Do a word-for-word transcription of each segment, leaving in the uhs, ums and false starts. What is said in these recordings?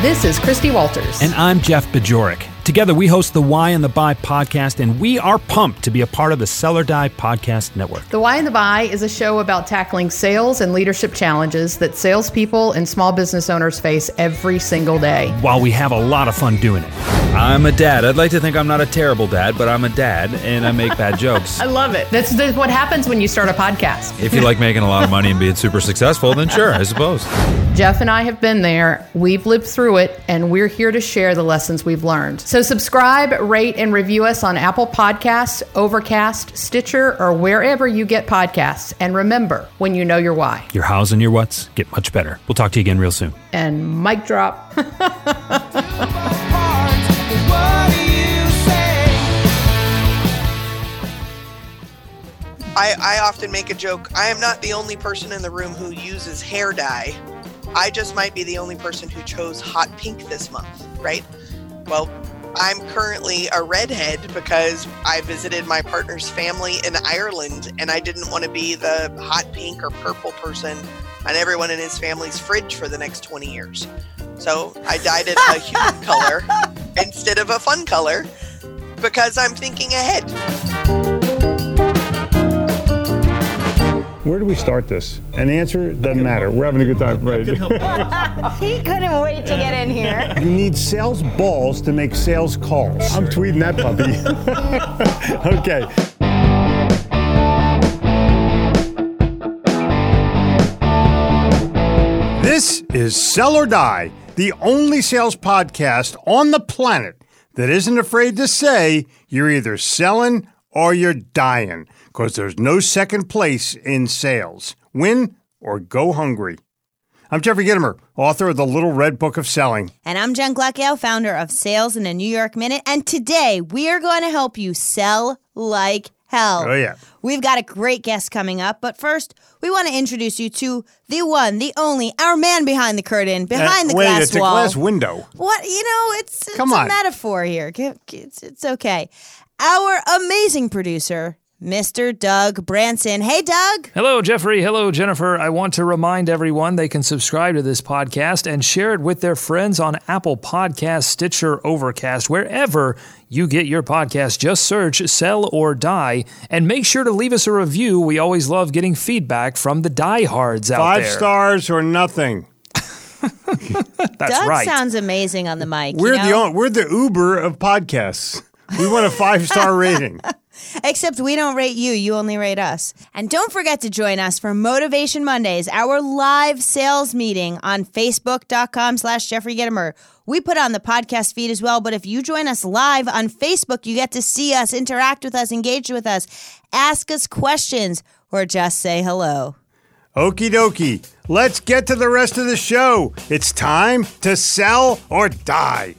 This is Christy Walters. And I'm Jeff Bajorek. Together, we host the Why and the Buy podcast, and we are pumped to be a part of the Sell or Die podcast network. The Why and the Buy is a show about tackling sales and leadership challenges that salespeople and small business owners face every single day. While we have a lot of fun doing it. I'm a dad. I'd like to think I'm not a terrible dad, but I'm a dad, and I make bad jokes. I love it. That's the, what happens when you start a podcast. If you like making a lot of money and being super successful, then sure, I suppose. Jeff and I have been there. We've lived through it, and we're here to share the lessons we've learned. So subscribe, rate, and review us on Apple Podcasts, Overcast, Stitcher, or wherever you get podcasts. And remember, when you know your why. Your hows and your whats get much better. We'll talk to you again real soon. And mic drop. I, I often make a joke. I am not the only person in the room who uses hair dye. I just might be the only person who chose hot pink this month, right? Well, I'm currently a redhead because I visited my partner's family in Ireland and I didn't want to be the hot pink or purple person on everyone in his family's fridge for the next twenty years. So I dyed it a human color instead of a fun color because I'm thinking ahead. Where do we start this? An answer doesn't matter. We're having a good time. Right. He couldn't wait to get in here. You need sales balls to make sales calls. I'm tweeting that puppy. Okay. This is Sell or Die, the only sales podcast on the planet that isn't afraid to say you're either selling or you're dying. Because there's no second place in sales. Win or go hungry. I'm Jeffrey Gitomer, author of The Little Red Book of Selling. And I'm Jen Gleckow, founder of Sales in a New York Minute. And today we are going to help you sell like hell. Oh, yeah. We've got a great guest coming up. But first, we want to introduce you to the one, the only, our man behind the curtain, behind uh, the wait, glass it's wall. Wait, it's a glass window. What? You know, it's, it's Come a on. metaphor here. It's, it's okay. Our amazing producer, Mister Doug Branson. Hey, Doug. Hello, Jeffrey. Hello, Jennifer. I want to remind everyone they can subscribe to this podcast and share it with their friends on Apple Podcasts, Stitcher, Overcast, wherever you get your podcast. Just search Sell or Die and make sure to leave us a review. We always love getting feedback from the diehards out Five there. Five stars or nothing. That's Doug right. sounds amazing on the mic. We're you know? the only, we're the Uber of podcasts. We want a five-star rating. Except we don't rate you, you only rate us. And don't forget to join us for Motivation Mondays, our live sales meeting on Facebook.com slash Jeffrey Gitomer. We put on the podcast feed as well, but if you join us live on Facebook, you get to see us, interact with us, engage with us, ask us questions, or just say hello. Okie dokie. Let's get to the rest of the show. It's time to sell or die.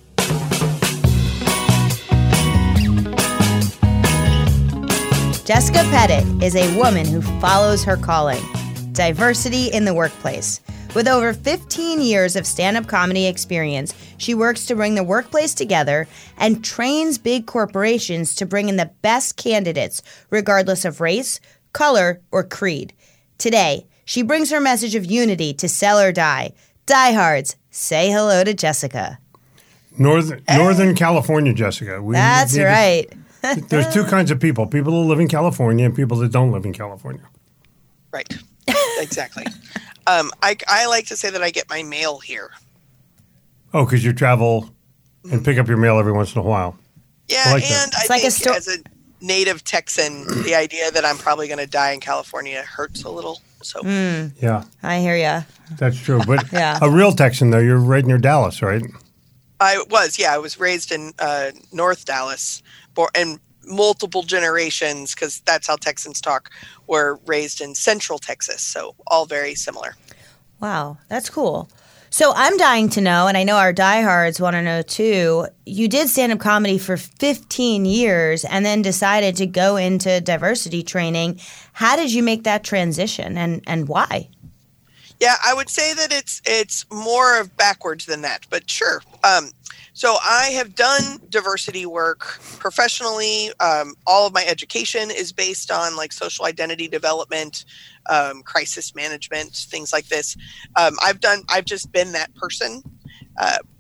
Jessica Pettit is a woman who follows her calling, diversity in the workplace. With over fifteen years of stand-up comedy experience, she works to bring the workplace together and trains big corporations to bring in the best candidates, regardless of race, color, or creed. Today, she brings her message of unity to Sell or Die. Diehards, say hello to Jessica. Northern, Northern California, Jessica. We That's need to- right. There's two kinds of people, people that live in California and people that don't live in California. Right. Exactly. um, I, I like to say that I get my mail here. Oh, because you travel and pick up your mail every once in a while. Yeah, I like that. and It's I like a think sto- as a native Texan, the idea that I'm probably going to die in California hurts a little. So Yeah, I hear ya. that's true. But Yeah. a real Texan, though, you're right near Dallas, right? I was, yeah, I was raised in uh, North Dallas, born, and multiple generations, because that's how Texans talk, were raised in Central Texas. So all very similar. Wow, that's cool. So I'm dying to know, and I know our diehards want to know too, you did stand-up comedy for fifteen years and then decided to go into diversity training. How did you make that transition, and, and why? Yeah, I would say that it's it's more of backwards than that, but sure. Um, so I have done diversity work professionally. Um, all of my education is based on like social identity development, um, crisis management, things like this. Um, I've done. I've just been that person. Uh,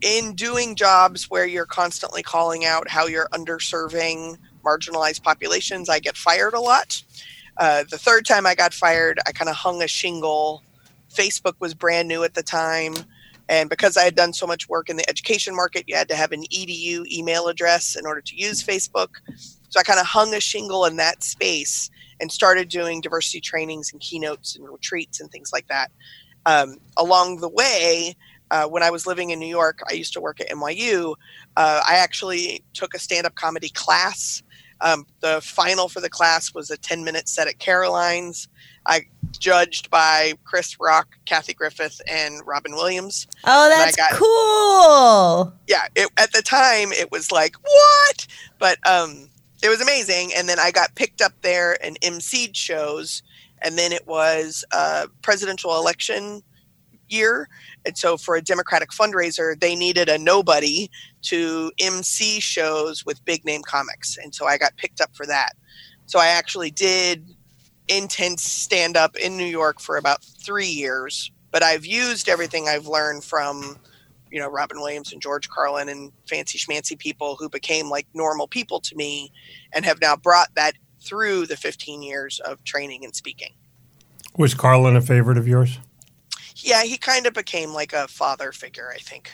in doing jobs where you're constantly calling out how you're underserving marginalized populations, I get fired a lot. Uh, the third time I got fired, I kind of hung a shingle. Facebook was brand new at the time. And because I had done so much work in the education market, you had to have an E D U email address in order to use Facebook. So I kind of hung a shingle in that space and started doing diversity trainings and keynotes and retreats and things like that. Um, along the way, uh, when I was living in New York, I used to work at N Y U. Uh, I actually took a stand-up comedy class. Um, the final for the class was a ten-minute set at Caroline's. I judged by Chris Rock, Kathy Griffith, and Robin Williams. Oh, that's got, cool. Yeah, it, at the time, it was like, what? But um, it was amazing. And then I got picked up there and emceed shows. And then it was a presidential election year. And so for a Democratic fundraiser, they needed a nobody to emcee shows with big name comics. And so I got picked up for that. So I actually did intense stand up in New York for about three years, but I've used everything I've learned from, you know, Robin Williams and George Carlin and fancy schmancy people who became like normal people to me and have now brought that through the fifteen years of training and speaking. Was Carlin a favorite of yours? Yeah, he kind of became like a father figure, I think.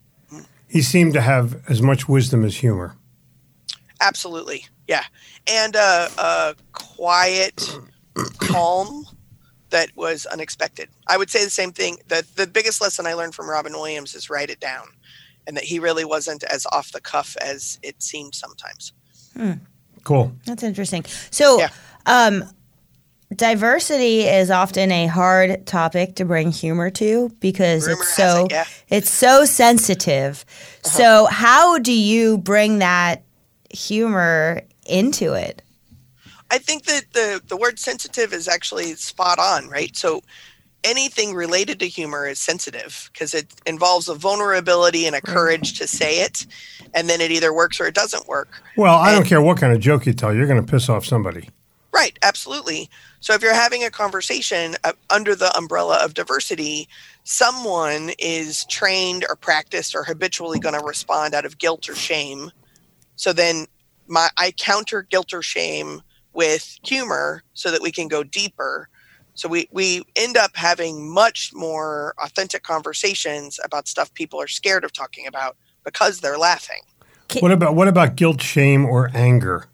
He seemed to have as much wisdom as humor. Absolutely. Yeah. And uh, a quiet calm that was unexpected. I would say the same thing. The, the biggest lesson I learned from Robin Williams is write it down, and that he really wasn't as off the cuff as it seemed sometimes. Hmm. Cool. That's interesting. So yeah. um, diversity is often a hard topic to bring humor to because Rumor it's so it, yeah. it's so sensitive. Uh-huh. So how do you bring that humor into it? I think that the, the word sensitive is actually spot on, right? So anything related to humor is sensitive because it involves a vulnerability and a courage to say it, and then it either works or it doesn't work. Well, I and, don't care what kind of joke you tell, you're going to piss off somebody. Right, absolutely. So if you're having a conversation uh, under the umbrella of diversity, someone is trained or practiced or habitually going to respond out of guilt or shame. So then my I counter guilt or shame with humor so that we can go deeper. So we, we end up having much more authentic conversations about stuff people are scared of talking about because they're laughing. What about what about guilt, shame, or anger?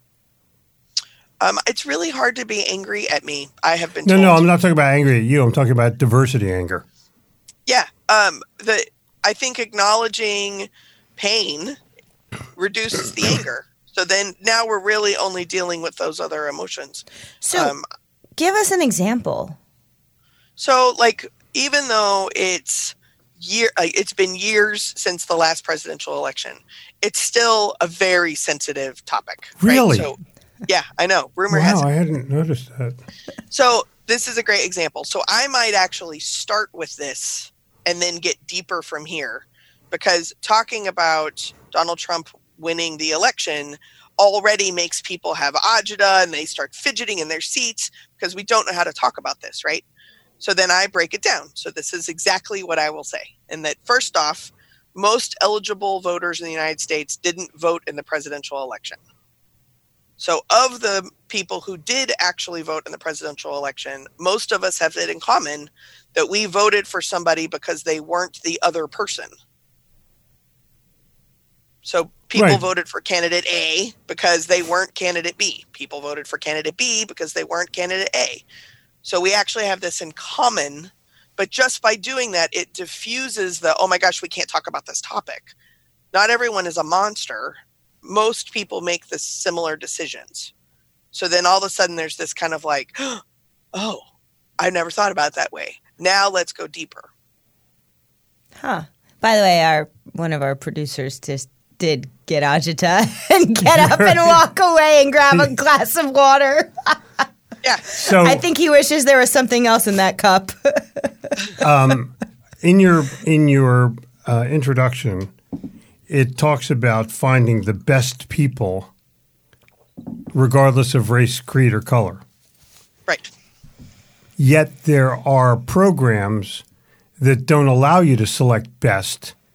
Um, it's really hard to be angry at me. I have been No, told. no, I'm not talking about angry at you. I'm talking about diversity anger. Yeah. Um, the I think acknowledging pain reduces the anger. So then now we're really only dealing with those other emotions. So um, give us an example. So like, even though it's year, like, it's been years since the last presidential election, it's still a very sensitive topic. Really? Right? So, yeah, I know. Rumor wow, has it. I hadn't noticed that. So this is a great example. So I might actually start with this and then get deeper from here, because talking about Donald Trump winning the election already makes people have agita and they start fidgeting in their seats because we don't know how to talk about this, right? So then I break it down. So this is exactly what I will say. And that first off, most eligible voters in the United States didn't vote in the presidential election. So of the people who did actually vote in the presidential election, most of us have it in common that we voted for somebody because they weren't the other person. So people Right. voted for candidate A because they weren't candidate B. People voted for candidate B because they weren't candidate A. So we actually have this in common, but just by doing that, it diffuses the, oh my gosh, we can't talk about this topic. Not everyone is a monster. Most people make the similar decisions. So then all of a sudden there's this kind of like, oh, I never thought about it that way. Now let's go deeper. Huh. By the way, our one of our producers just did get agita and get up and walk away and grab a glass of water. Yeah. So I think he wishes there was something else in that cup. um, in your in your uh, introduction, it talks about finding the best people, regardless of race, creed, or color. Right. Yet there are programs that don't allow you to select best,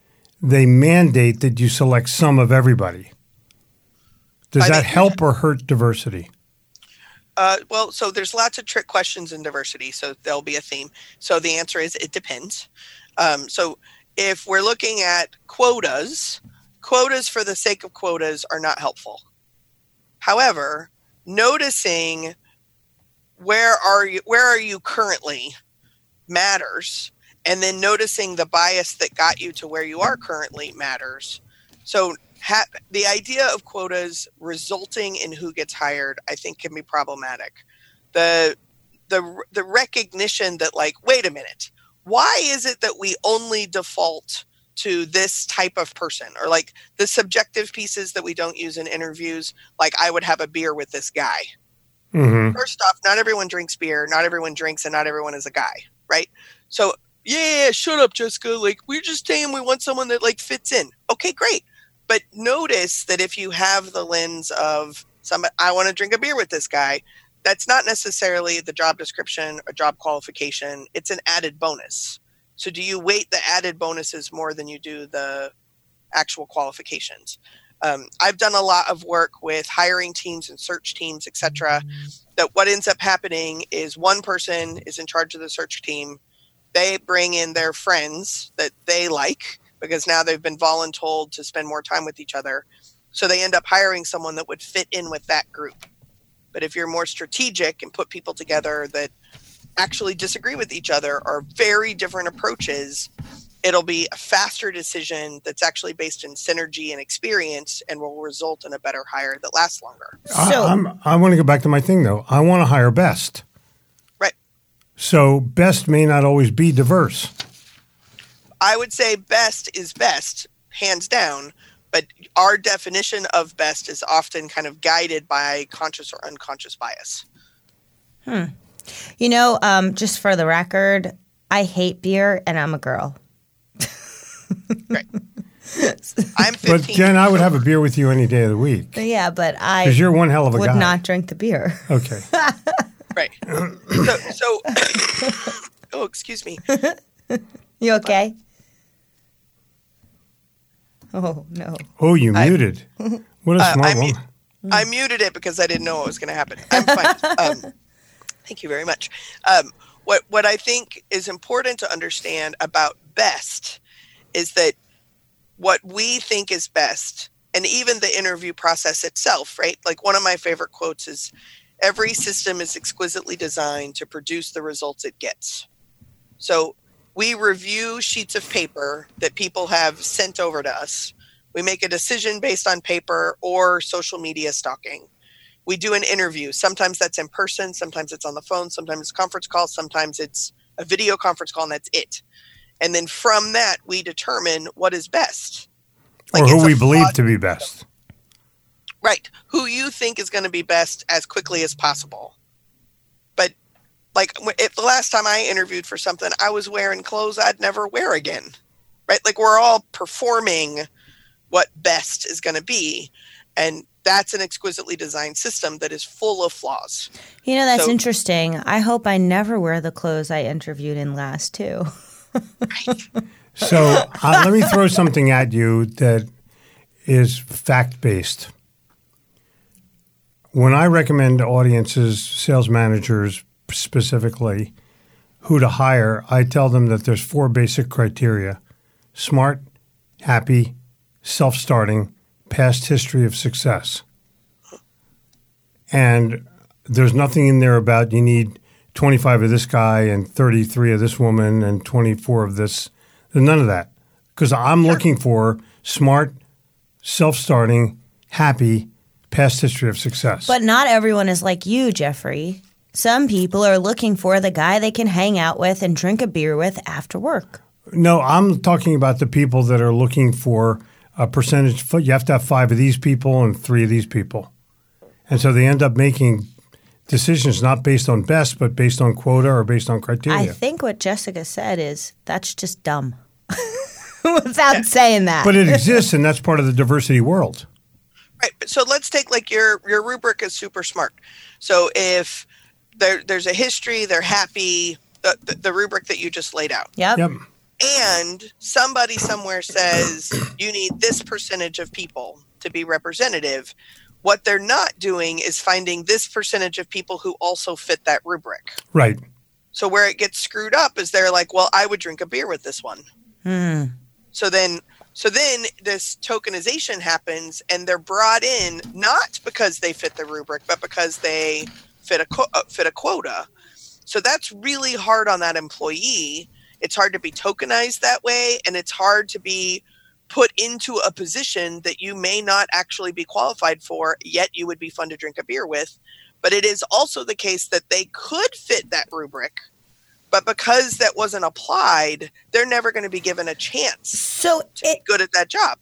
they mandate that you select some of everybody. Does I that mean- help or hurt diversity? Uh, well, so there's lots of trick questions in diversity, so there'll be a theme. So the answer is it depends. Um, so if we're looking at quotas, quotas for the sake of quotas are not helpful. However, noticing where are you, where are you currently matters, and then noticing the bias that got you to where you are currently matters. So ha- the idea of quotas resulting in who gets hired, I think, can be problematic. The the the recognition that, like, wait a minute, why is it that we only default to this type of person, or like the subjective pieces that we don't use in interviews, like I would have a beer with this guy. Mm-hmm. First off, not everyone drinks beer, not everyone drinks, and not everyone is a guy, right? So yeah, shut up, Jessica. Like, we're just saying we want someone that like fits in. Okay, great. But notice that if you have the lens of somebody, I want to drink a beer with this guy, that's not necessarily the job description or job qualification. It's an added bonus. So do you weight the added bonuses more than you do the actual qualifications? Um, I've done a lot of work with hiring teams and search teams, et cetera, that what ends up happening is one person is in charge of the search team. They bring in their friends that they like because now they've been voluntold to spend more time with each other. So they end up hiring someone that would fit in with that group. But if you're more strategic and put people together that actually disagree with each other or very different approaches, it'll be a faster decision that's actually based in synergy and experience and will result in a better hire that lasts longer. I, So- I'm, I want to go back to my thing, though. I want to hire best. Right. So best may not always be diverse. I would say best is best, hands down, but our definition of best is often kind of guided by conscious or unconscious bias. You know, um, just for the record, I hate beer and I'm a girl. Right. I'm But fifteen. Jen, I would have a beer with you any day of the week Yeah, but I because you're one hell of a would guy. not drink the beer. Okay. Right. So, so oh, excuse me. You okay? Oh, no. Oh, you I- muted. What a Uh, smart I, mu- woman. I muted it because I didn't know what was going to happen. I'm fine. Um, thank you very much. Um, what what I think is important to understand about best is that what we think is best, and even the interview process itself, right? Like, one of my favorite quotes is, "Every system is exquisitely designed to produce the results it gets." So we review sheets of paper that people have sent over to us. We make a decision based on paper or social media stalking. We do an interview. Sometimes that's in person, sometimes it's on the phone, sometimes it's conference call, sometimes it's a video conference call, and that's it. And then from that, we determine what is best. Like, Or it's who a we believe flawed- to be best. Right. Who you think is going to be best as quickly as possible. But like, w- if the last time I interviewed for something, I was wearing clothes I'd never wear again. Right. Like, we're all performing what best is going to be. And that's an exquisitely designed system that is full of flaws. You know, that's So- interesting. I hope I never wear the clothes I interviewed in last, too. So uh, let me throw something at you that is fact-based. When I recommend audiences, sales managers specifically, who to hire, I tell them that there's four basic criteria: smart, happy, self-starting, past history of success. And there's nothing in there about you need twenty-five of this guy and thirty-three of this woman and twenty-four of this. There's none of that. Because I'm looking for smart, self-starting, happy, past history of success. But not everyone is like you, Jeffrey. Some people are looking for the guy they can hang out with and drink a beer with after work. No, I'm talking about the people that are looking for a percentage. You have to have five of these people and three of these people. And so they end up making decisions not based on best, but based on quota or based on criteria. I think what Jessica said is that's just dumb. Without saying that. But it exists, and that's part of the diversity world. Right. But so let's take, like, your, your rubric is super smart. So if there, there's a history, they're happy, the, the, the rubric that you just laid out. Yep. Yep. and somebody somewhere says you need this percentage of people to be representative, what they're not doing is finding this percentage of people who also fit that rubric. Right. So where it gets screwed up is they're like, well, I would drink a beer with this one. Hmm. So then, so then this tokenization happens, and they're brought in not because they fit the rubric, but because they fit a co- fit a quota. So that's really hard on that employee. It's hard to be tokenized that way, and it's hard to be put into a position that you may not actually be qualified for, yet you would be fun to drink a beer with. But it is also the case that they could fit that rubric, but because that wasn't applied, they're never going to be given a chance So to it, be good at that job.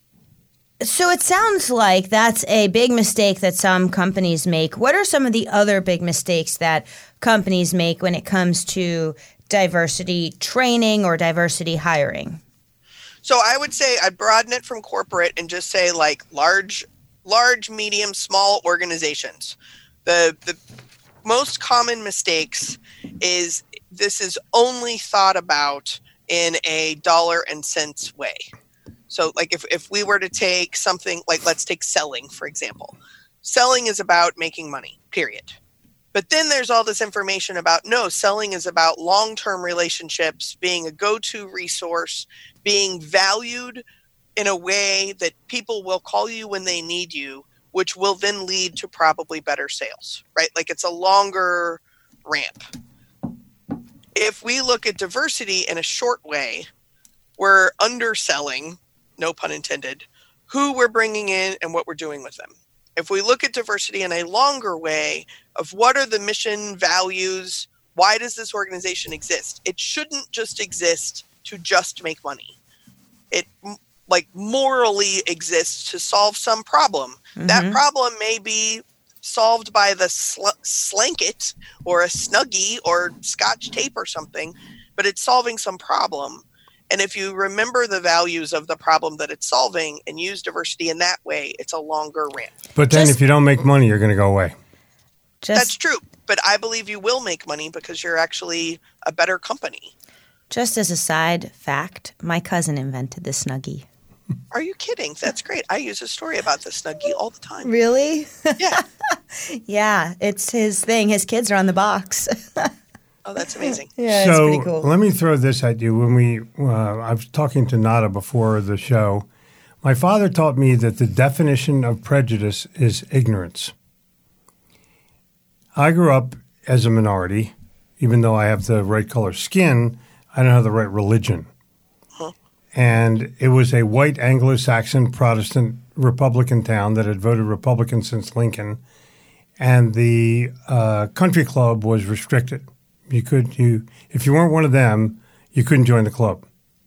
So it sounds like that's a big mistake that some companies make. What are some of the other big mistakes that companies make when it comes to diversity training or diversity hiring? So I would say I'd broaden it from corporate and just say like large, large, medium, small organizations. The the most common mistakes is this is only thought about in a dollar and cents way. So like if, if we were to take something like, let's take selling, for example. Selling is about making money, period. But then there's all this information about, no, selling is about long-term relationships, being a go-to resource, being valued in a way that people will call you when they need you, which will then lead to probably better sales, right? Like it's a longer ramp. If we look at diversity in a short way, we're underselling, no pun intended, who we're bringing in and what we're doing with them. If we look at diversity in a longer way of what are the mission values, why does this organization exist? It shouldn't just exist to just make money. It like morally exists to solve some problem. Mm-hmm. That problem may be solved by the sl- slanket or a Snuggie or Scotch tape or something, but it's solving some problem. And if you remember the values of the problem that it's solving and use diversity in that way, it's a longer ramp. But then Just, if you don't make money, you're going to go away. Just, That's true. But I believe you will make money because you're actually a better company. Just as a side fact, my cousin invented the Snuggie. Are you kidding? That's great. I use a story about the Snuggie all the time. Really? Yeah. Yeah, it's his thing. His kids are on the box. Oh, that's amazing. Yeah, so it's pretty cool. Let me throw this at you. When we, uh, I was talking to Nada before the show. My father taught me that the definition of prejudice is ignorance. I grew up as a minority. Even though I have the right color skin, I don't have the right religion. Huh. And it was a white Anglo-Saxon Protestant Republican town that had voted Republican since Lincoln. And the uh, country club was restricted. You could, you if you weren't one of them, you couldn't join the club.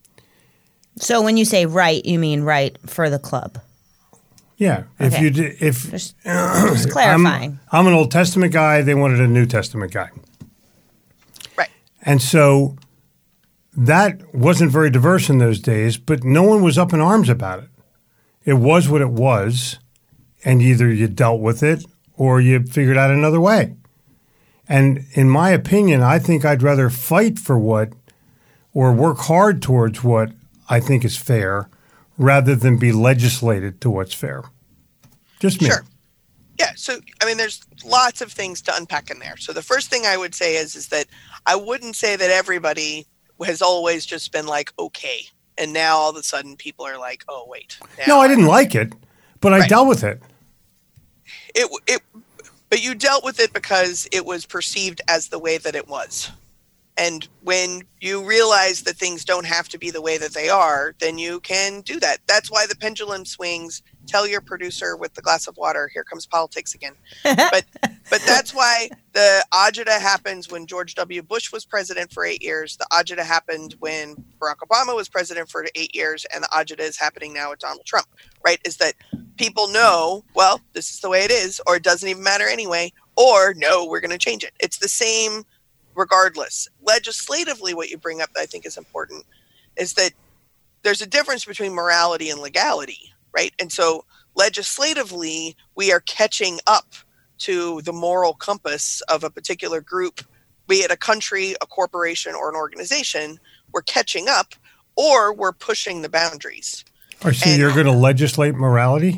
So when you say right, you mean right for the club? Yeah. If Okay. you did, if Just, just clarifying. I'm, I'm an Old Testament guy, they wanted a New Testament guy. Right. And so that wasn't very diverse in those days, but no one was up in arms about it. It was what it was, and either you dealt with it or you figured out another way. And in my opinion, I think I'd rather fight for what or work hard towards what I think is fair rather than be legislated to what's fair. Just me. Sure. Yeah. So, I mean, there's lots of things to unpack in there. So the first thing I would say is, is that I wouldn't say that everybody has always just been like, okay. And now all of a sudden people are like, oh, wait. No, I didn't like it, but I Right. dealt with it. It, it, but you dealt with it because it was perceived as the way that it was. And when you realize that things don't have to be the way that they are, then you can do that. That's why the pendulum swings. Tell your producer with the glass of water, here comes politics again. But but that's why the agita happens when George W. Bush was president for eight years. The agita happened when Barack Obama was president for eight years. And the agita is happening now with Donald Trump, right? Is that people know, well, this is the way it is, or it doesn't even matter anyway, or no, we're going to change it. It's the same regardless. Legislatively, what you bring up that I think is important is that there's a difference between morality and legality, right? And so legislatively, we are catching up to the moral compass of a particular group, be it a country, a corporation, or an organization, we're catching up or we're pushing the boundaries. Or so And- you're going to legislate morality?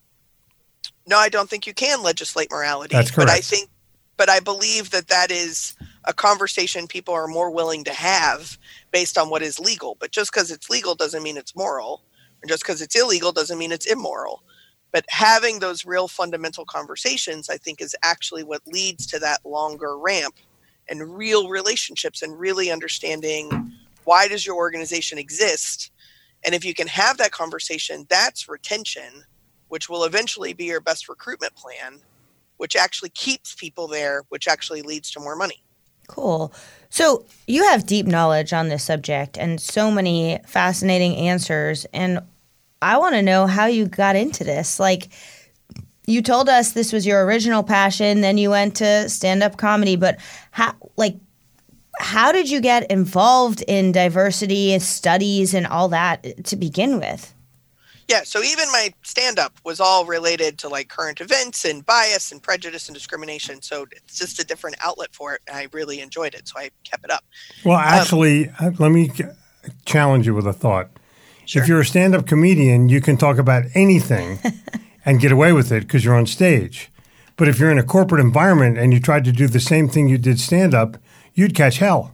No, I don't think you can legislate morality. That's But I correct. think, but I believe that that is a conversation people are more willing to have based on what is legal. But just because it's legal doesn't mean it's moral. And just because it's illegal doesn't mean it's immoral. But having those real fundamental conversations, I think, is actually what leads to that longer ramp and real relationships and really understanding why does your organization exist? And if you can have that conversation, that's retention, which will eventually be your best recruitment plan, which actually keeps people there, which actually leads to more money. Cool. So you have deep knowledge on this subject and so many fascinating answers. And I want to know how you got into this. Like, you told us this was your original passion, then you went to stand-up comedy, but how, like, how did you get involved in diversity studies and all that to begin with? Yeah, so even my stand-up was all related to like current events and bias and prejudice and discrimination. So it's just a different outlet for it. And I really enjoyed it, so I kept it up. Well, actually, uh, let me c- challenge you with a thought. Sure. If you're a stand-up comedian, you can talk about anything and get away with it because you're on stage. But if you're in a corporate environment and you tried to do the same thing you did stand-up, you'd catch hell.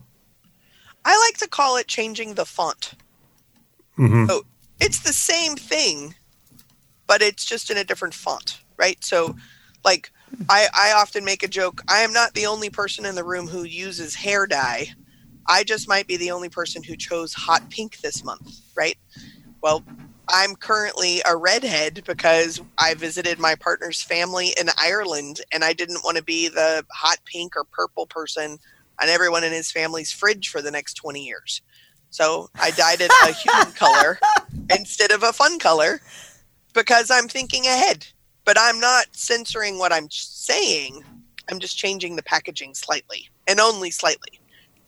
I like to call it changing the font. Mm-hmm. So it's the same thing, but it's just in a different font, right? So like I, I often make a joke, I am not the only person in the room who uses hair dye. I just might be the only person who chose hot pink this month, right? Well, I'm currently a redhead because I visited my partner's family in Ireland and I didn't want to be the hot pink or purple person on everyone in his family's fridge for the next twenty years. So I dyed it a human color instead of a fun color because I'm thinking ahead. But I'm not censoring what I'm saying. I'm just changing the packaging slightly and only slightly.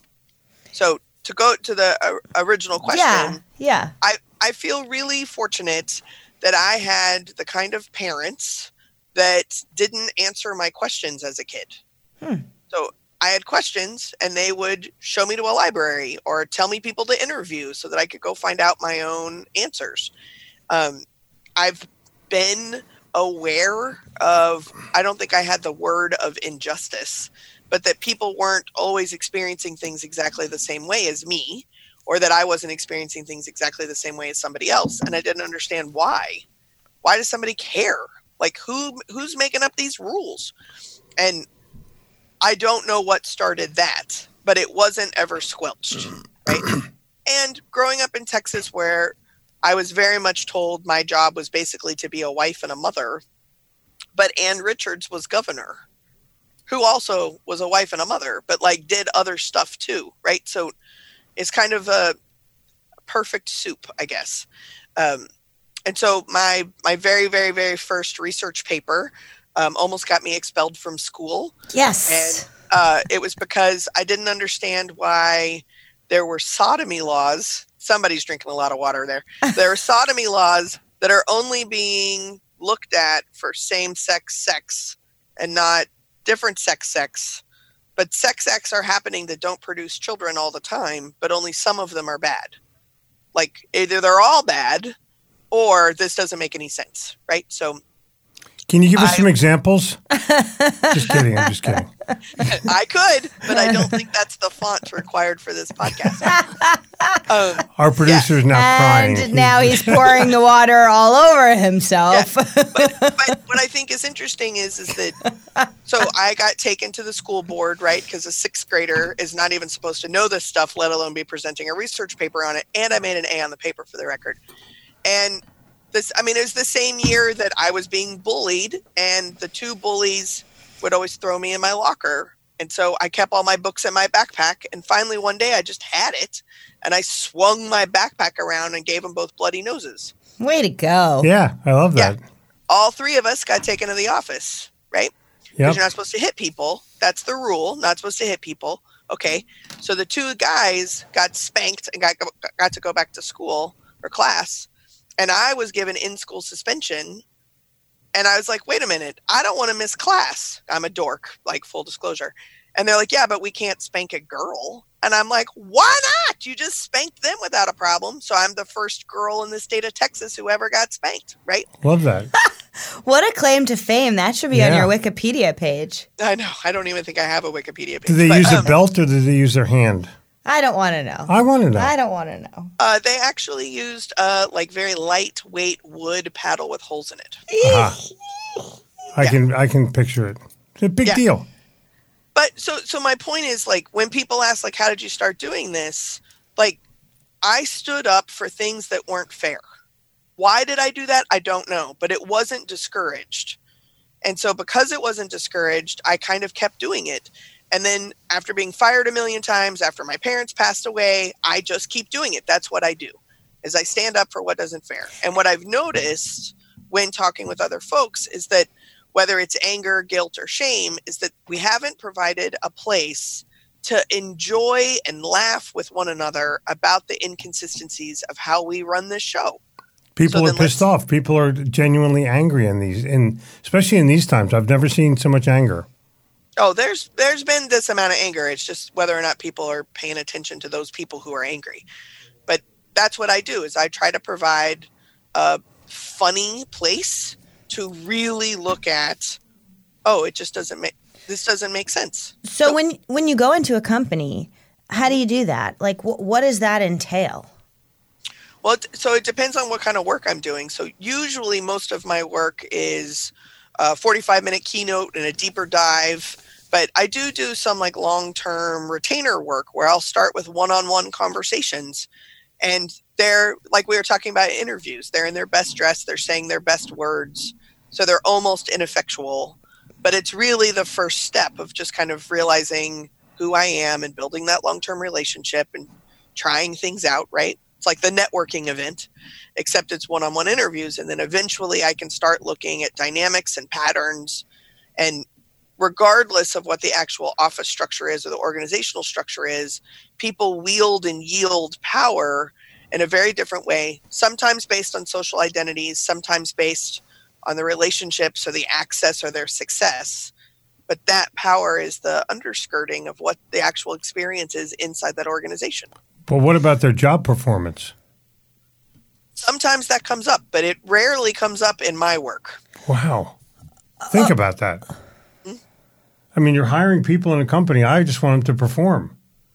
So to go to the uh, original question, Yeah, yeah. I, I feel really fortunate that I had the kind of parents that didn't answer my questions as a kid. Hmm. So I had questions and they would show me to a library or tell me people to interview so that I could go find out my own answers. Um, I've been aware of, I don't think I had the word of injustice, but that people weren't always experiencing things exactly the same way as me, or that I wasn't experiencing things exactly the same way as somebody else. And I didn't understand why. Why does somebody care? Like who who's making up these rules? And I don't know what started that, but it wasn't ever squelched, right? And growing up in Texas where I was very much told my job was basically to be a wife and a mother, but Ann Richards was governor, who also was a wife and a mother, but like did other stuff too, right? So it's kind of a perfect soup, I guess. Um, and so my my very, very, very first research paper um, almost got me expelled from school. Yes. And uh, it was because I didn't understand why there were sodomy laws. Somebody's drinking a lot of water there. There are sodomy laws that are only being looked at for same-sex sex and not different sex sex. But sex acts are happening that don't produce children all the time, but only some of them are bad. Like either they're all bad or this doesn't make any sense, right? So Can you give us I- some examples? Just kidding. I'm just kidding. I could, but I don't think that's the font required for this podcast. Um, Our producer's now crying. And now he's pouring the water all over himself. but, but what I think is interesting is, is that, so I got taken to the school board, right? Because a sixth grader is not even supposed to know this stuff, let alone be presenting a research paper on it. And I made an A on the paper for the record. And this, I mean, it was the same year that I was being bullied and the two bullies would always throw me in my locker. And so I kept all my books in my backpack. And finally one day I just had it and I swung my backpack around and gave them both bloody noses. Way to go. Yeah, I love that. Yeah. All three of us got taken to the office, right? Because Yep. you're not supposed to hit people. That's the rule. Not supposed to hit people. Okay. So the two guys got spanked and got got to go back to school or class. And I was given in-school suspension. And I was like, wait a minute. I don't want to miss class. I'm a dork, like full disclosure. And they're like, yeah, but we can't spank a girl. And I'm like, why not? You just spanked them without a problem. So I'm the first girl in the state of Texas who ever got spanked, right? Love that. What a claim to fame. That should be Yeah. on your Wikipedia page. I know. I don't even think I have a Wikipedia page. Do they but, use um, a belt or do they use their hand? I don't want to know. I want to know. I don't want to know. Uh, they actually used uh, like very lightweight wood paddle with holes in it. Ah. I Yeah. can I can picture it. It's a big Yeah. deal. But so so my point is, like, when people ask, like, how did you start doing this? Like, I stood up for things that weren't fair. Why did I do that? I don't know, but it wasn't discouraged. And so because it wasn't discouraged, I kind of kept doing it. And then after being fired a million times, after my parents passed away, I just keep doing it. That's what I do, is I stand up for what isn't fair. And what I've noticed when talking with other folks is that whether it's anger, guilt, or shame, is that we haven't provided a place to enjoy and laugh with one another about the inconsistencies of how we run this show. People So are then pissed let's- off. People are genuinely angry in these, in especially in these times. I've never seen so much anger. Oh, there's there's been this amount of anger. It's just whether or not people are paying attention to those people who are angry. But that's what I do, is I try to provide a funny place to really look at, oh, it just doesn't make, this doesn't make sense. So when when you go into a company, how do you do that? Like, wh- what does that entail? Well, it, so it depends on what kind of work I'm doing. So usually most of my work is a forty-five minute keynote and a deeper dive. But I do do some like long-term retainer work where I'll start with one-on-one conversations. And they're, like we were talking about interviews, they're in their best dress, they're saying their best words. So they're almost ineffectual. But it's really the first step of just kind of realizing who I am and building that long-term relationship and trying things out, right? It's like the networking event, except it's one-on-one interviews. And then eventually I can start looking at dynamics and patterns. And regardless of what the actual office structure is or the organizational structure is, people wield and yield power in a very different way, sometimes based on social identities, sometimes based on the relationships or the access or their success. But that power is the underskirting of what the actual experience is inside that organization. But what about their job performance? Sometimes that comes up, but it rarely comes up in my work. Wow. Think about that. I mean, you're hiring people in a company. I just want them to perform.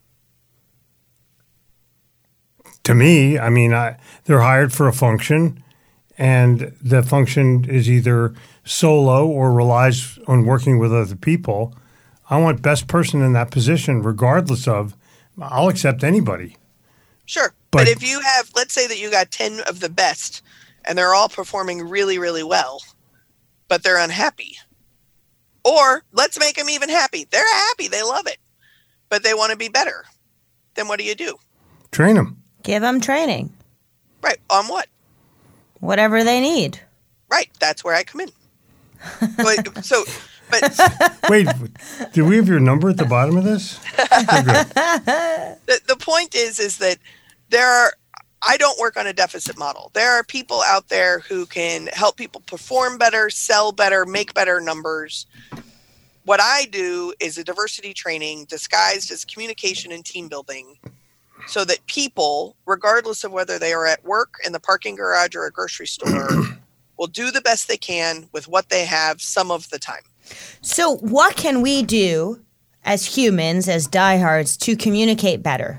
To me, I mean, I, they're hired for a function, and the function is either solo or relies on working with other people. I want best person in that position, regardless of, I'll accept anybody. Sure. But- But, if you have, let's say that you got ten of the best and they're all performing really, really well, but they're unhappy. Or let's make them even happy. They're happy. They love it, but they want to be better. Then what do you do? Train them. Give them training, Right. On what? whatever they need. Right. That's where I come in. But, so, but Wait, do we have your number at the bottom of this? We're good. the, the point is, is that there are, I don't work on a deficit model. There are people out there who can help people perform better, sell better, make better numbers. What I do is a diversity training disguised as communication and team building, so that people, regardless of whether they are at work, in the parking garage, or a grocery store, will do the best they can with what they have some of the time. So what can we do as humans, as diehards, to communicate better?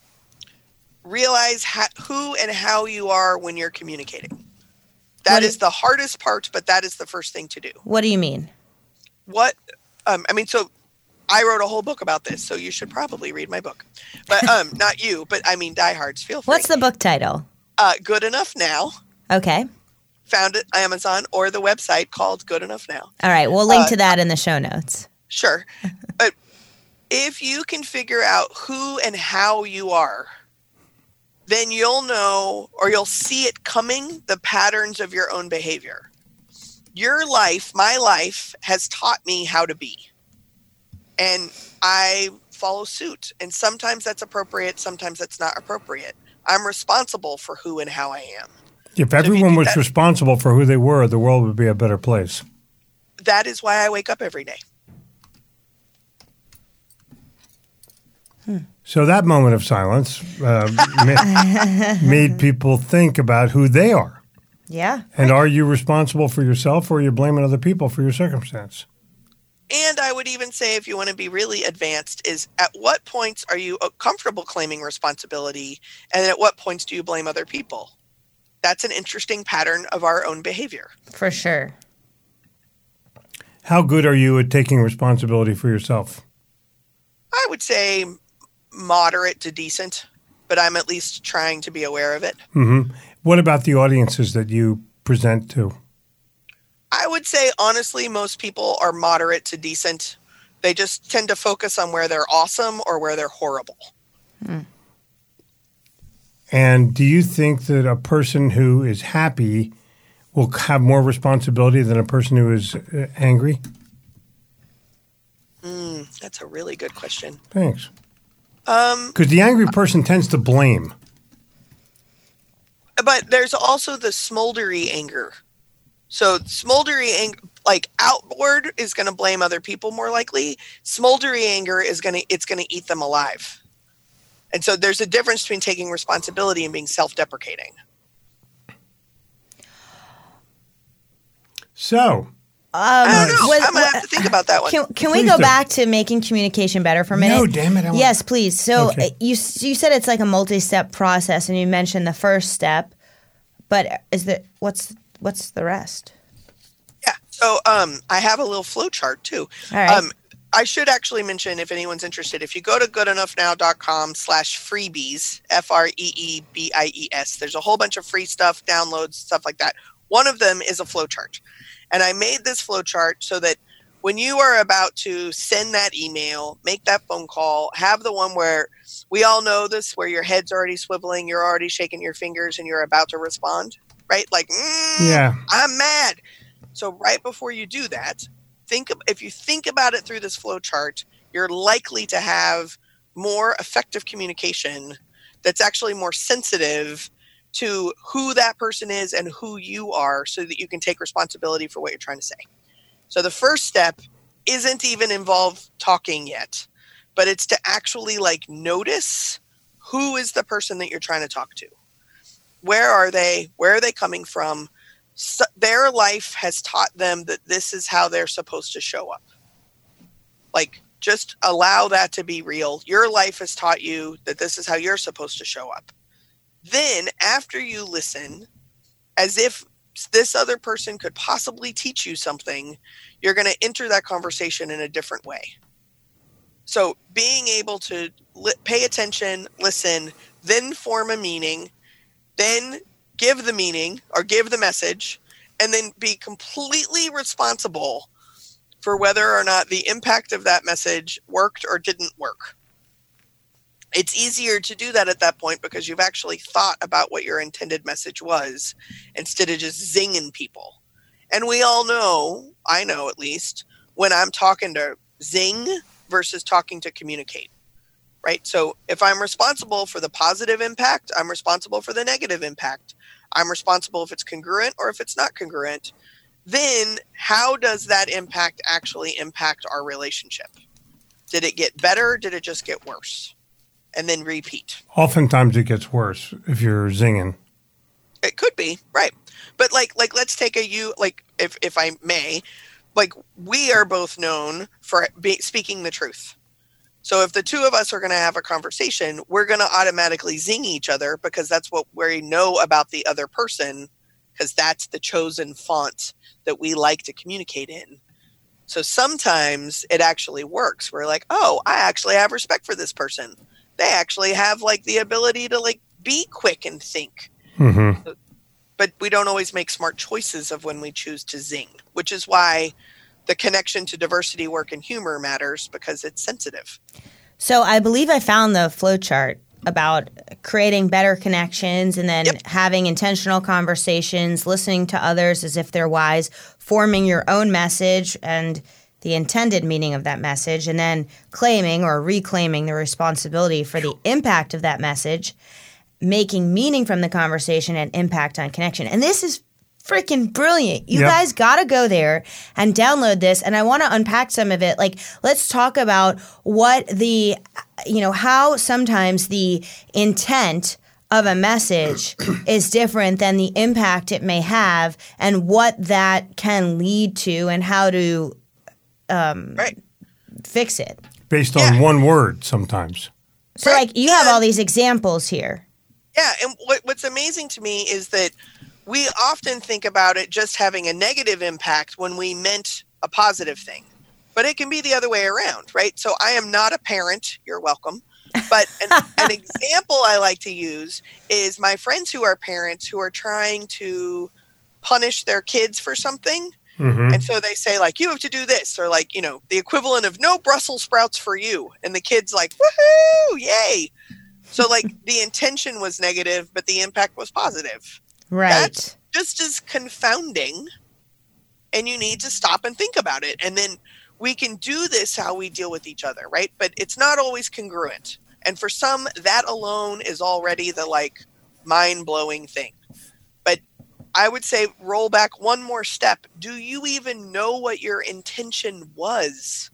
Realize ha- who and how you are when you're communicating. That What is is- the hardest part, but that is the first thing to do. What do you mean? What, um, I mean, so I wrote a whole book about this, so you should probably read my book. But um, not you, but I mean, diehards, feel free. What's the book title? Uh, Good Enough Now. Okay. Found it on Amazon or the website called Good Enough Now. All right. We'll link Uh, to that in the show notes. Sure. But if you can figure out who and how you are, then you'll know, or you'll see it coming, the patterns of your own behavior. Your life, my life, has taught me how to be. And I follow suit. And sometimes that's appropriate, sometimes that's not appropriate. I'm responsible for who and how I am. If you everyone do was that- responsible for who they were, the world would be a better place. That is why I wake up every day. So that moment of silence uh, ma- made people think about who they are. Yeah. And are you responsible for yourself, or are you blaming other people for your circumstance? And I would even say, if you want to be really advanced, is at what points are you comfortable claiming responsibility, and at what points do you blame other people? That's an interesting pattern of our own behavior. For sure. How good are you at taking responsibility for yourself? I would say moderate to decent, but I'm at least trying to be aware of it. Mm-hmm. What about the audiences that you present to? I would say, honestly, most people are moderate to decent. They just tend to focus on where they're awesome or where they're horrible. Mm. And do you think that a person who is happy will have more responsibility than a person who is uh, angry? Mm, that's a really good question. Thanks. Um, Because the angry person tends to blame. But there's also the smoldery anger. So smoldery anger, like outward, is going to blame other people more likely. Smoldery anger is going to, it's going to eat them alive. And so there's a difference between taking responsibility and being self-deprecating. So, I don't know. was- I'm going to have to think about that one. Can, can we Please go do. back to making communication better for a minute? No, damn it, I want- Yes, please. So Okay. uh, you you said it's like a multi-step process, and you mentioned the first step, but is there what's what's the rest? Yeah. So um, I have a little flow chart too. All right. Um, I should actually mention, if anyone's interested, if you go to goodenoughnow.com slash freebies, F R E E B I E S, there's a whole bunch of free stuff, downloads, stuff like that. One of them is a flow chart. And I made this flow chart so that when you are about to send that email, make that phone call, have the one where we all know this, where your head's already swiveling, you're already shaking your fingers, and you're about to respond, right? Like, mm, yeah. I'm mad. So right before you do that, think of, if you think about it through this flow chart, you're likely to have more effective communication that's actually more sensitive to who that person is and who you are, so that you can take responsibility for what you're trying to say. So the first step isn't even involve talking yet, but it's to actually like notice who is the person that you're trying to talk to. Where are they? Where are they coming from? So their life has taught them that this is how they're supposed to show up. Like, just allow that to be real. Your life has taught you that this is how you're supposed to show up. Then, after you listen, as if this other person could possibly teach you something, you're going to enter that conversation in a different way. So being able to li- pay attention, listen, then form a meaning, then give the meaning or give the message, and then be completely responsible for whether or not the impact of that message worked or didn't work. It's easier to do that at that point because you've actually thought about what your intended message was instead of just zinging people. And we all know, I know at least, when I'm talking to zing versus talking to communicate, right? So if I'm responsible for the positive impact, I'm responsible for the negative impact. I'm responsible if it's congruent or if it's not congruent. Then how does that impact actually impact our relationship? Did it get better? Did it just get worse? And then repeat. Oftentimes it gets worse if you're zinging. It could be, right. But like, like let's take a you, like if, if I may, like we are both known for be, speaking the truth. So if the two of us are going to have a conversation, we're going to automatically zing each other because that's what we know about the other person, because that's the chosen font that we like to communicate in. So sometimes it actually works. We're like, oh, I actually have respect for this person. They actually have like the ability to like be quick and think. Mm-hmm. But we don't always make smart choices of when we choose to zing, which is why the connection to diversity work and humor matters, because it's sensitive. So I believe I found the flow chart about creating better connections and then Yep. having intentional conversations, listening to others as if they're wise, forming your own message and the intended meaning of that message, and then claiming or reclaiming the responsibility for the impact of that message, making meaning from the conversation and impact on connection. And this is freaking brilliant. You Yep. guys got to go there and download this. And I want to unpack some of it. Like, let's talk about what the, you know, how sometimes the intent of a message is different than the impact it may have and what that can lead to and how to um, Right. fix it. Based on Yeah. one word sometimes. So, Right. like, you have And- all these examples here. Yeah, and what, what's amazing to me is that we often think about it just having a negative impact when we meant a positive thing. But it can be the other way around, right? So I am not a parent. You're welcome. But an, an example I like to use is my friends who are parents who are trying to punish their kids for something. Mm-hmm. And so they say, like, you have to do this, or like, you know, the equivalent of no Brussels sprouts for you. And the kid's like, woohoo, yay. So, like, the intention was negative, but the impact was positive. Right. That's just as confounding. And you need to stop and think about it. And then we can do this how we deal with each other, right? But it's not always congruent. And for some, that alone is already the, like, mind-blowing thing. But I would say roll back one more step. Do you even know what your intention was?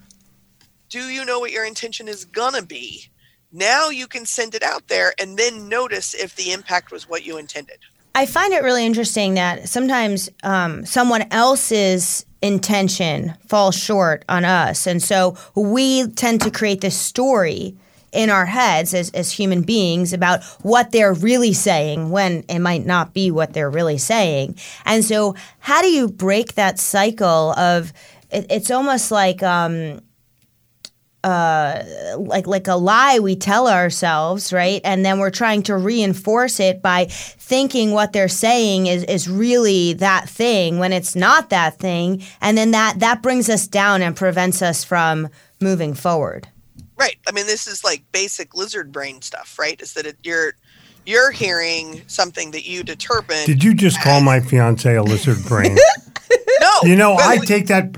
Do you know what your intention is gonna be? Now you can send it out there and then notice if the impact was what you intended. I find it really interesting that sometimes um, someone else's intention falls short on us. And so we tend to create this story in our heads as, as human beings about what they're really saying when it might not be what they're really saying. And so how do you break that cycle of it, it's almost like um, uh, like like a lie we tell ourselves, right? And then we're trying to reinforce it by thinking what they're saying is, is really that thing when it's not that thing. And then that, that brings us down and prevents us from moving forward. Right. I mean, this is like basic lizard brain stuff, right? Is that it, you're you're hearing something that you determine. Did you just call my fiance a lizard brain? No. You know, but I we, take that.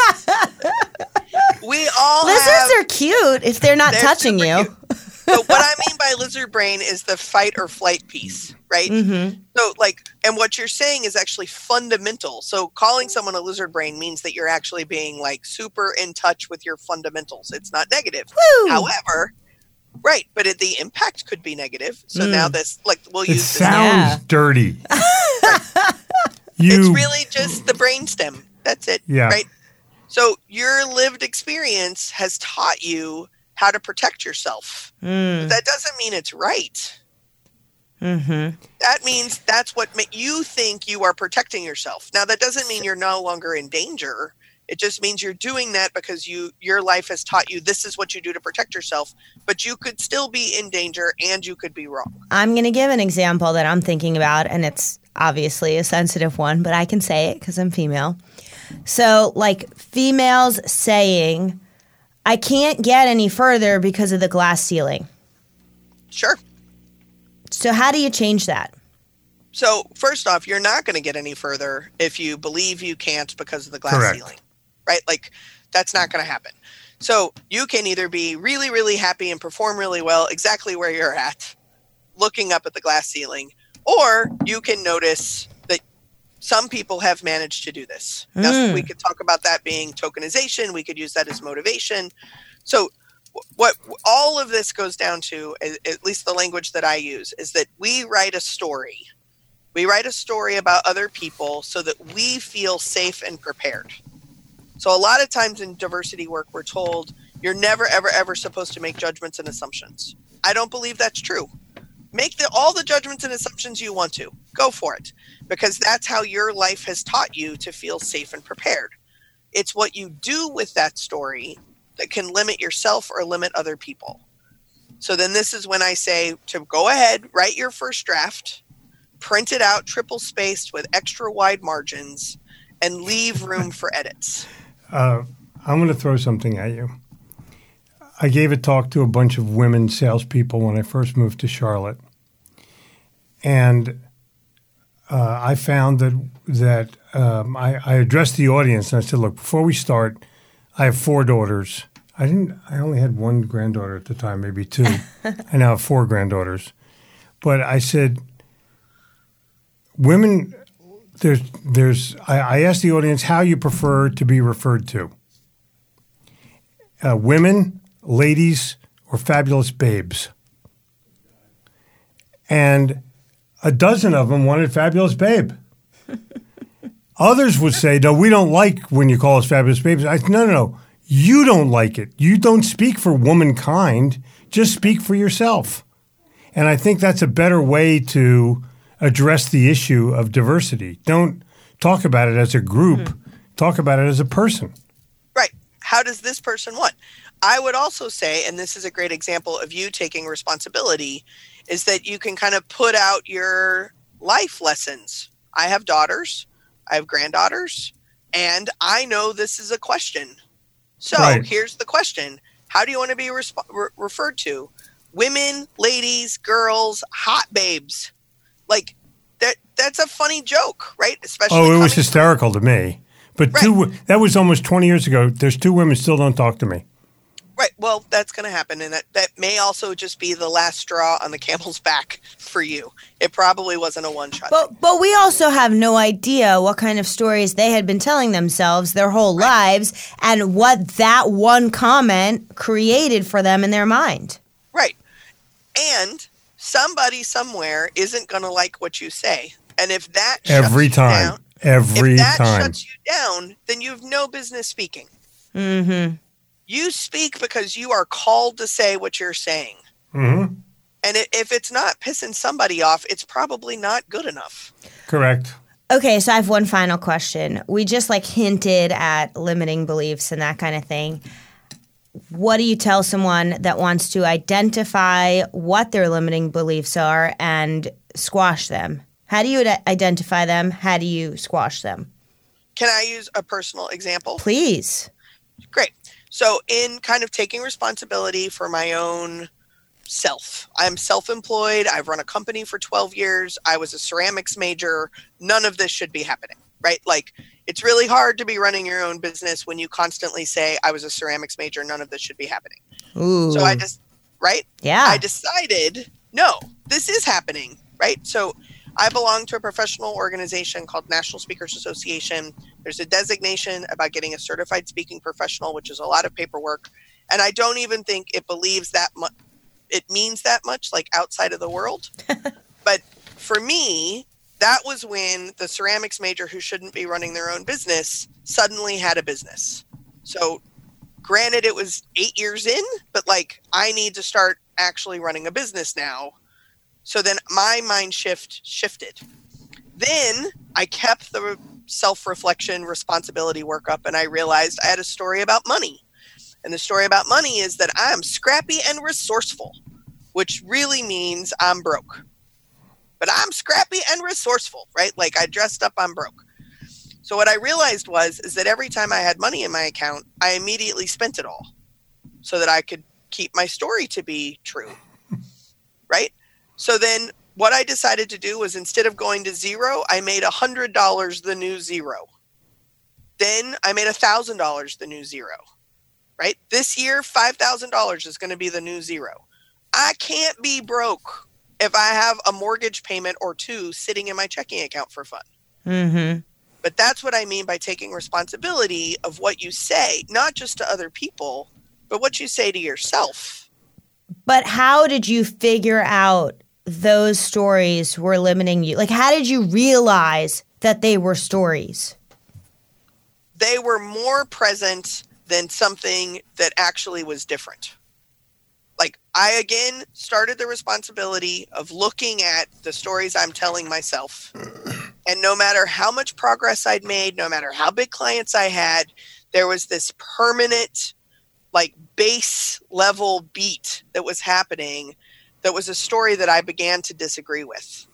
we all Lizards have, are cute if they're not they're touching super you. cute. So what I mean by lizard brain is the fight or flight piece, right? Mm-hmm. So like, and what you're saying is actually fundamental. So calling someone a lizard brain means that you're actually being like super in touch with your fundamentals. It's not negative. Woo! However, right, but it, the impact could be negative. So now this, like, we'll It use this. sounds Yeah. dirty. It's you, really just the brainstem. That's it. Yeah. Right. So your lived experience has taught you how to protect yourself. Mm. But that doesn't mean it's right. Mm-hmm. That means that's what ma- you think you are protecting yourself. Now, that doesn't mean you're no longer in danger. It just means you're doing that because you your life has taught you this is what you do to protect yourself. But you could still be in danger and you could be wrong. I'm going to give an example that I'm thinking about, and it's obviously a sensitive one, but I can say it because I'm female. So, like, females saying, I can't get any further because of the glass ceiling. Sure. So how do you change that? So first off, you're not going to get any further if you believe you can't because of the glass Correct. ceiling, right? Like, that's not going to happen. So you can either be really, really happy and perform really well exactly where you're at, looking up at the glass ceiling, or you can notice that some people have managed to do this. Now, Mm. we could talk about that being tokenization. We could use that as motivation. So what all of this goes down to, at least the language that I use, is that we write a story. We write a story about other people so that we feel safe and prepared. So a lot of times in diversity work, we're told you're never, ever, ever supposed to make judgments and assumptions. I don't believe that's true. Make the, all the judgments and assumptions you want to. Go for it. Because that's how your life has taught you to feel safe and prepared. It's what you do with that story that can limit yourself or limit other people. So then this is when I say to go ahead, write your first draft, print it out triple spaced with extra wide margins, and leave room for edits. Uh, I'm going to throw something at you. I gave a talk to a bunch of women salespeople when I first moved to Charlotte, and uh, I found that that um, I, I addressed the audience and I said, "Look, before we start, I have four daughters. I didn't. I only had one granddaughter at the time, maybe two. I now have four granddaughters. But I said, women there's, there's. I, I asked the audience how you prefer to be referred to. Uh, women, ladies, or fabulous babes. And a dozen of them wanted fabulous babe. Others would say, no, we don't like when you call us fabulous babes. I, no, no, no. You don't like it. You don't speak for womankind. Just speak for yourself. And I think that's a better way to address the issue of diversity. Don't talk about it as a group. Mm-hmm. Talk about it as a person. Right. How does this person want? I would also say, and this is a great example of you taking responsibility, is that you can kind of put out your life lessons. I have daughters. I have granddaughters. And I know this is a question. So right. Here's the question. How do you want to be resp- re- referred to? Women, ladies, girls, hot babes. Like, that that's a funny joke, right? Especially oh, it was hysterical to me. But right. two that was almost twenty years ago. There's two women still don't talk to me. Right. Well, that's going to happen. And that, that may also just be the last straw on the camel's back for you. It probably wasn't a one-shot. But, but we also have no idea what kind of stories they had been telling themselves their whole right. lives and what that one comment created for them in their mind. Right. And somebody somewhere isn't going to like what you say. And if that every shuts time, you down, every if that time. shuts you down, then you have no business speaking. Mm-hmm. You speak because you are called to say what you're saying. Mm-hmm. And it, if it's not pissing somebody off, it's probably not good enough. Correct. Okay, so I have one final question. We just like hinted at limiting beliefs and that kind of thing. What do you tell someone that wants to identify what their limiting beliefs are and squash them? How do you ad- identify them? How do you squash them? Can I use a personal example? Please. Great. So in kind of taking responsibility for my own self, I'm self-employed. I've run a company for twelve years. I was a ceramics major. None of this should be happening, right? Like, it's really hard to be running your own business when you constantly say, I was a ceramics major. None of this should be happening. Ooh. So I just, right? Yeah. I decided, no, this is happening, right? So I belong to a professional organization called National Speakers Association. There's a designation about getting a certified speaking professional, which is a lot of paperwork. And I don't even think it believes that much. It means that much, like outside of the world. But for me, that was when the ceramics major who shouldn't be running their own business suddenly had a business. So granted, it was eight years in, but like, I need to start actually running a business now. So then my mind shift shifted. Then I kept the self-reflection responsibility work up, and I realized I had a story about money. And the story about money is that I'm scrappy and resourceful, which really means I'm broke. But I'm scrappy and resourceful, right? Like, I dressed up, I'm broke. So what I realized was is that every time I had money in my account, I immediately spent it all so that I could keep my story to be true, right? So then what I decided to do was, instead of going to zero, I made one hundred dollars the new zero. Then I made one thousand dollars the new zero, right? This year, five thousand dollars is going to be the new zero. I can't be broke if I have a mortgage payment or two sitting in my checking account for fun. Mm-hmm. But that's what I mean by taking responsibility of what you say, not just to other people, but what you say to yourself. But how did you figure out those stories were limiting you? Like, how did you realize that they were stories? They were more present than something that actually was different. Like, I, again, started the responsibility of looking at the stories I'm telling myself. And no matter how much progress I'd made, no matter how big clients I had, there was this permanent, like, base level beat that was happening that was a story that I began to disagree with.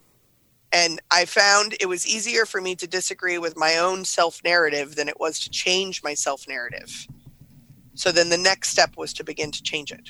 And I found it was easier for me to disagree with my own self-narrative than it was to change my self-narrative. So then the next step was to begin to change it.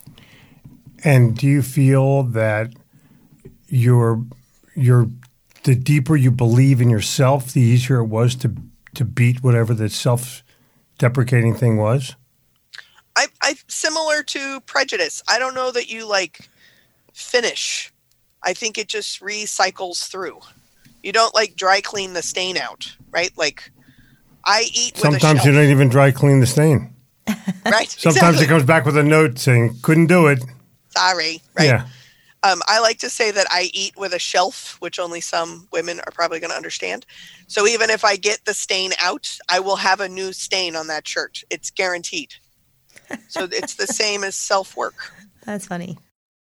And do you feel that you're, you're, the deeper you believe in yourself, the easier it was to to beat whatever the self-deprecating thing was? I, I similar to prejudice. I don't know that you like finish. I think it just recycles through. You don't like dry clean the stain out, right? Like I eat with Sometimes a shelf. you don't even dry clean the stain. Right. Sometimes exactly. it comes back with a note saying, couldn't do it. Sorry. Right. Yeah. Um, I like to say that I eat with a shelf, which only some women are probably going to understand. So even if I get the stain out, I will have a new stain on that shirt. It's guaranteed. So it's the same as self-work. That's funny.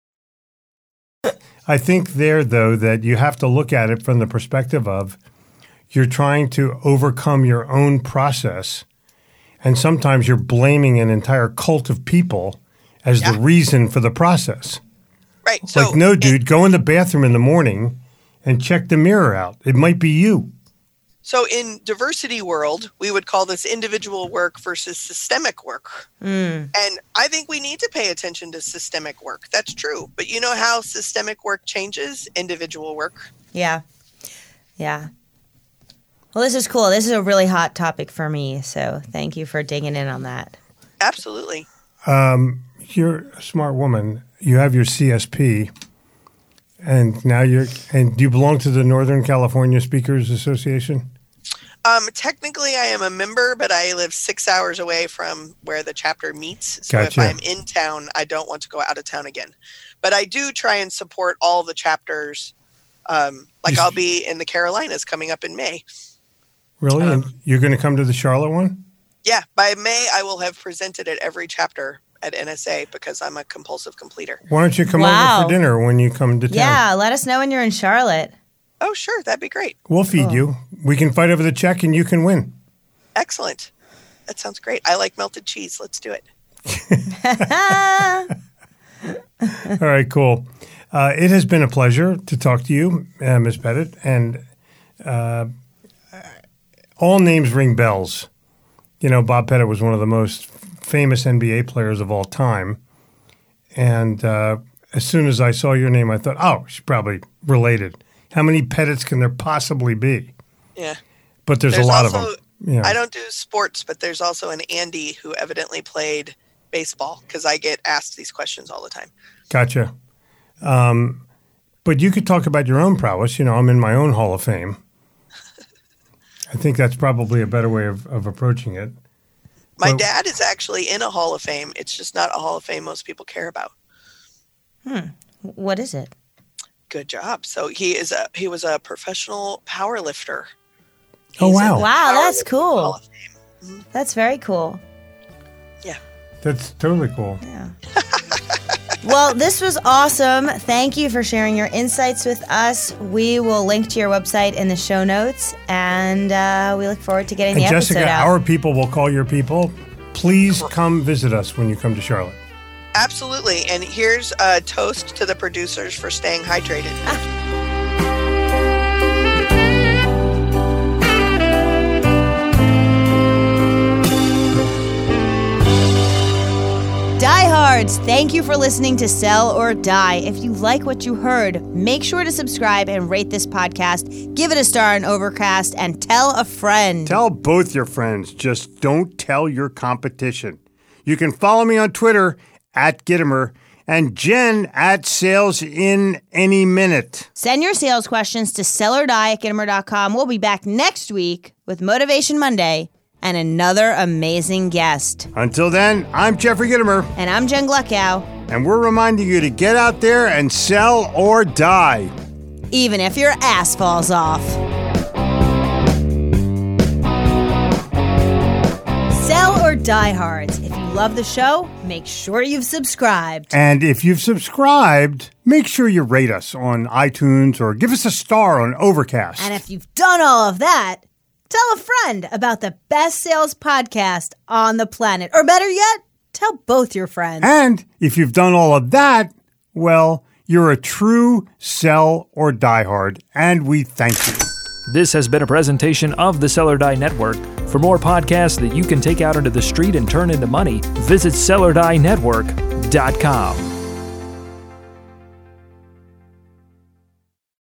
I think there, though, that you have to look at it from the perspective of you're trying to overcome your own process. And sometimes you're blaming an entire cult of people as Yeah. the reason for the process. Right. So Like, no, it- dude, go in the bathroom in the morning and check the mirror out. It might be you. So in diversity world, we would call this individual work versus systemic work. Mm. And I think we need to pay attention to systemic work. That's true. But you know how systemic work changes individual work? Yeah. Yeah. Well, this is cool. This is a really hot topic for me. So thank you for digging in on that. Absolutely. Um, you're a smart woman. You have your C S P, and now you're. And do you belong to the Northern California Speakers Association? Um, technically, I am a member, but I live six hours away from where the chapter meets. So Gotcha. if I'm in town, I don't want to go out of town again. But I do try and support all the chapters. Um, like I'll be in the Carolinas coming up in May. Really? Um, and you're going to come to the Charlotte one? Yeah, by May, I will have presented at every chapter at N S A because I'm a compulsive completer. Why don't you come Wow. over for dinner when you come to town? Yeah. Let us know when you're in Charlotte. Oh, sure. That'd be great. We'll feed Cool. you. We can fight over the check, and you can win. Excellent. That sounds great. I like melted cheese. Let's do it. All right, cool. Uh, it has been a pleasure to talk to you, uh, Miz Pettit, and uh, all names ring bells. You know, Bob Pettit was one of the most famous N B A players of all time, and uh, as soon as I saw your name, I thought, oh, she's probably related. How many Pettits can there possibly be? Yeah. But there's, There's a lot also, of them. Yeah. I don't do sports, but there's also an Andy who evidently played baseball because I get asked these questions all the time. Gotcha. Um, but you could talk about your own prowess. You know, I'm in my own Hall of Fame. I think that's probably a better way of, of approaching it. My Well- dad is actually in a Hall of Fame. It's just not a Hall of Fame most people care about. What is it? Good job. So he is a he was a professional power lifter. Oh, He's in wow. the Wow, that's powerlifting cool. Hall of Fame. That's very cool. Yeah. That's totally cool. Well, this was awesome. Thank you for sharing your insights with us. We will link to your website in the show notes, and uh, we look forward to getting And the Jessica, episode out. our people will call your people. Please come visit us when you come to Charlotte. Absolutely. And here's a toast to the producers for staying hydrated. Diehards, thank you for listening to Sell or Die. If you like what you heard, make sure to subscribe and rate this podcast. Give it a star on Overcast and tell a friend. Tell both your friends. Just don't tell your competition. You can follow me on Twitter at Gittimer and Jen at Sales in Any Minute. Send your sales questions to sell or die at Gittimer dot com. We'll be back next week with Motivation Monday and another amazing guest. Until then, I'm Jeffrey Gittimer, And I'm Jen Gluckow. and we're reminding you to get out there and sell or die. Even if your ass falls off. Sell or Die Hards. If you love the show, make sure you've subscribed. And if you've subscribed, make sure you rate us on iTunes or give us a star on Overcast. And if you've done all of that, tell a friend about the best sales podcast on the planet. Or better yet, tell both your friends. And if you've done all of that, well, you're a true sell or diehard, and we thank you. This has been a presentation of the Sell or Die Network. For more podcasts that you can take out into the street and turn into money, visit sell or die network dot com.